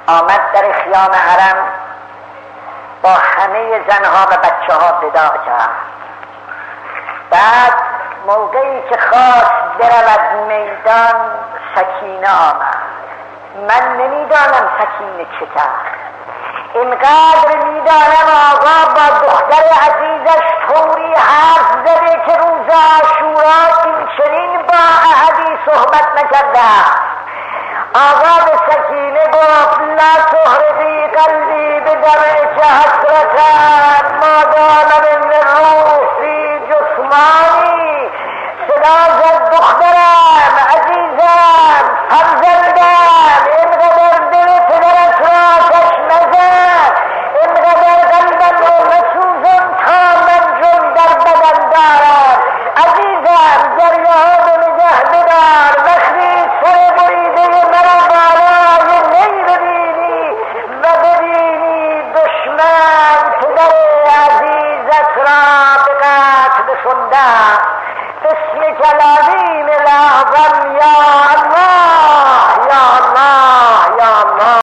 آمد در خیام حرم، با همه زنها و بچه ها وداع کرد. بعد موقعی که خواست برود میدان، سکینه آمد. من نمیدانم سکینه چه کرد، اینقدر میدانم آقا با دختر عزیزش طوری حرف زده که روز عاشورا این چنین با احدی صحبت نکرده. آقا به سکینه گفت لا تحرقی قلبی بدمعک حسرتن ما دام من الروح فی جسمانی. صدا زد دخترم، عزیزم، فرزندم، اینقدر دل پدرت را آتش مزن، اینقدر قلبم را مسوزان تا من جون در بدن دارم. عزیزم گریه ها رو نگه بدار، وقتی سر بریده مرا بالای نی ببینی و ببینی دشمن پدر عزیزت را به قتل رسونده. بسم العظیم الاعظم